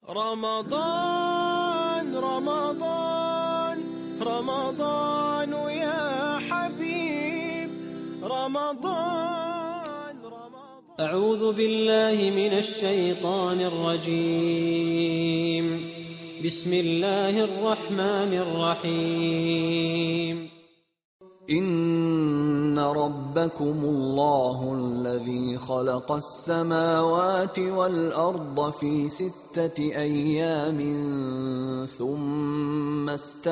رمضان رمضان رمضان يا حبيب رمضان أعوذ بالله من الشيطان الرجيم بسم الله الرحمن الرحيم إن ربكم الله الذي خلق السماوات والأرض في 6 أيام ثم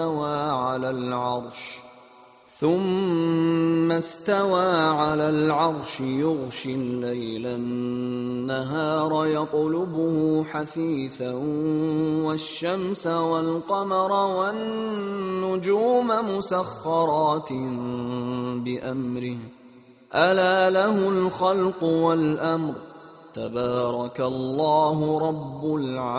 استوى على العرش يغشي الليل النهار يطلبه حثيثا والشمس والقمر والنجوم مسخرات بأمره ألا له الخلق والأمر تبارك الله رب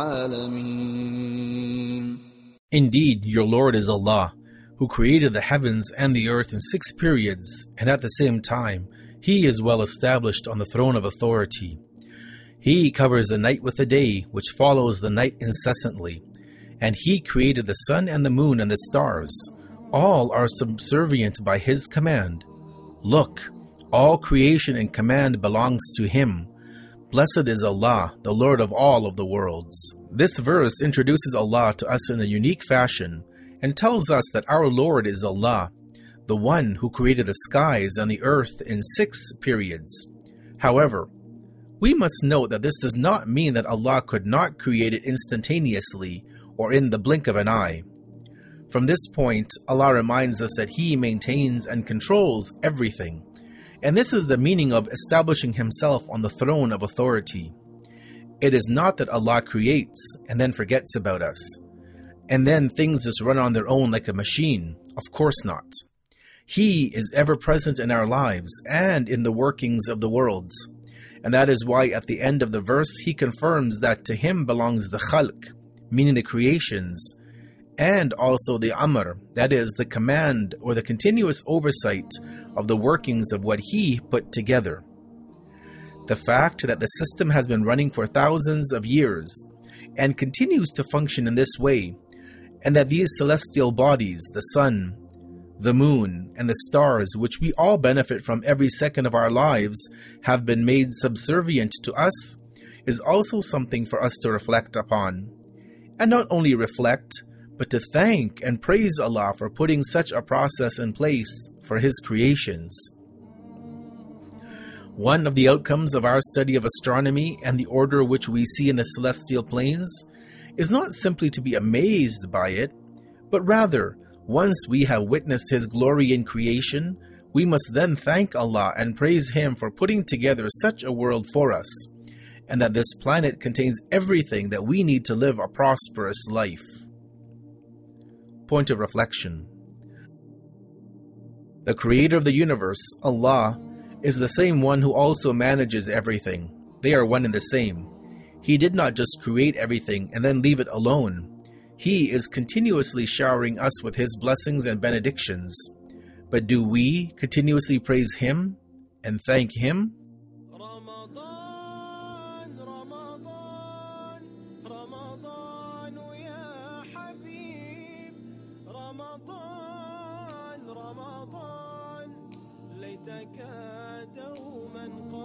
العالمين. Indeed, your Lord is Allah, who created the heavens and the earth in 6 periods, and at the same time, He is well established on the throne of authority. He covers the night with the day, which follows the night incessantly. And He created the sun and the moon and the stars. All are subservient by His command. Look, all creation and command belongs to Him. Blessed is Allah, the Lord of all of the worlds. This verse introduces Allah to us in a unique fashion, and tells us that our Lord is Allah, the one who created the skies and the earth in 6 periods. However, we must note that this does not mean that Allah could not create it instantaneously or in the blink of an eye. From this point, Allah reminds us that He maintains and controls everything, and this is the meaning of establishing Himself on the throne of authority. It is not that Allah creates and then forgets about us, and then things just run on their own like a machine. Of course not. He is ever present in our lives and in the workings of the worlds. And that is why at the end of the verse He confirms that to Him belongs the khalq, meaning the creations, and also the amr, that is the command or the continuous oversight of the workings of what He put together. The fact that the system has been running for thousands of years and continues to function in this way, and that these celestial bodies, the sun, the moon, and the stars, which we all benefit from every second of our lives, have been made subservient to us, is also something for us to reflect upon. And not only reflect, but to thank and praise Allah for putting such a process in place for His creations. One of the outcomes of our study of astronomy and the order which we see in the celestial planes is not simply to be amazed by it, but rather, once we have witnessed His glory in creation, we must then thank Allah and praise Him for putting together such a world for us, and that this planet contains everything that we need to live a prosperous life. Point of reflection. The Creator of the universe, Allah, is the same one who also manages everything. They are one and the same. He did not just create everything and then leave it alone. He is continuously showering us with His blessings and benedictions. But do we continuously praise Him and thank Him? رمضان رمضان رمضان يا حبيب رمضان رمضان ليتك دوما